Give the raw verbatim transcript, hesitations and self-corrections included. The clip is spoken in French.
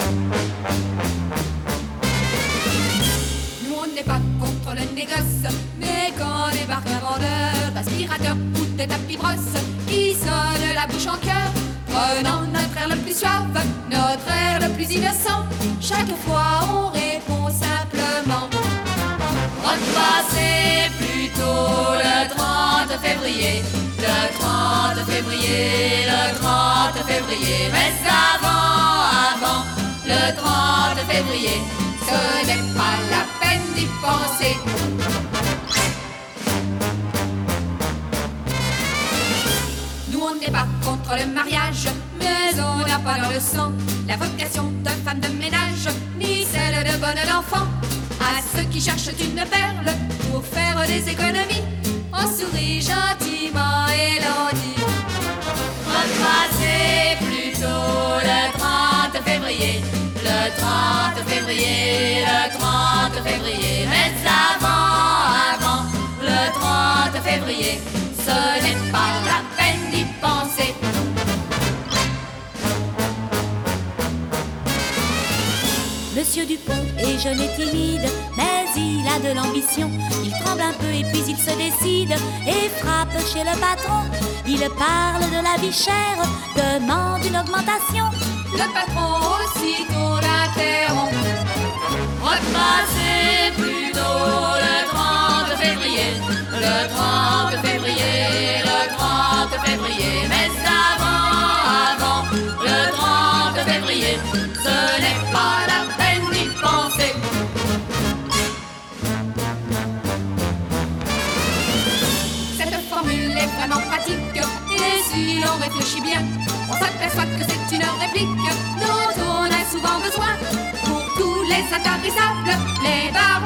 Nous on n'est pas contre le négoce, mais quand débarque un vendeur d'aspirateur ou de tapis brosse qui sonne la bouche en cœur, prenant notre air le plus suave, notre air le plus innocent, chaque fois on répond simplement: repassez plutôt le trente février, le trente février, le trente février. Mais avant, avant le trente février, ce n'est pas la peine d'y penser. Nous on n'est pas contre le mariage, mais on n'a pas dans le sang la vocation de femme de ménage, ni celle de bonne d'enfant. À ceux qui cherchent une perle pour faire des économies, on sourit gentiment et l'on dit: repassez plutôt le trente février, le trente février, le trente février. Mais avant, avant le trente février, ce n'est pas la peine d'y penser. Monsieur Dupont est jeune et timide, mais il a de l'ambition. Il tremble un peu et puis il se décide et frappe chez le patron. Il parle de la vie chère, demande une augmentation. Le patron aussitôt l'interrompt: repassez plutôt le trente février, le trente février, le trente février. Mais avant, avant le trente février, ce n'est pas la peine d'y penser. Cette formule est vraiment pratique, et si l'on réfléchit bien, on s'aperçoit que c'est une réplique dont on a souvent besoin pour tous les intarissables, les bars